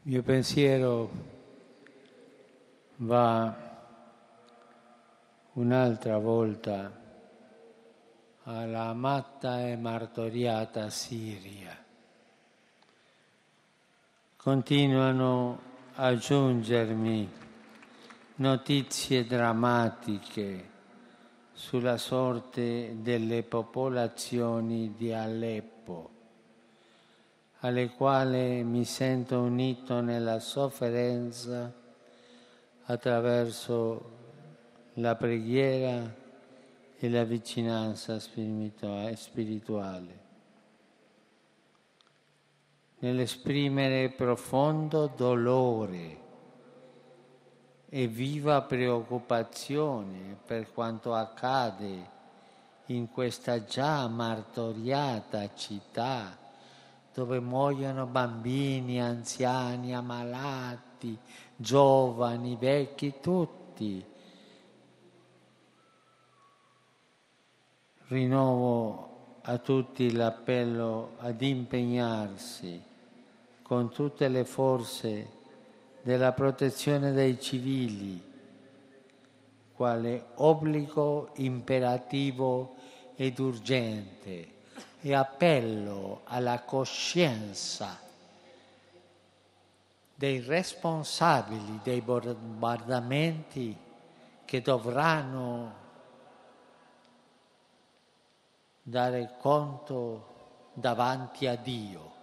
Il mio pensiero va un'altra volta alla amata e martoriata Siria. Continuano a giungermi notizie drammatiche sulla sorte delle popolazioni di Aleppo, alle quali mi sento unito nella sofferenza attraverso la preghiera e la vicinanza spirituale. Nell'esprimere profondo dolore e viva preoccupazione per quanto accade in questa già martoriata città, dove muoiono bambini, anziani, ammalati, giovani, vecchi, tutti. Rinnovo a tutti l'appello ad impegnarsi con tutte le forze della protezione dei civili, quale obbligo imperativo ed urgente, e appello alla coscienza dei responsabili dei bombardamenti che dovranno dare conto davanti a Dio.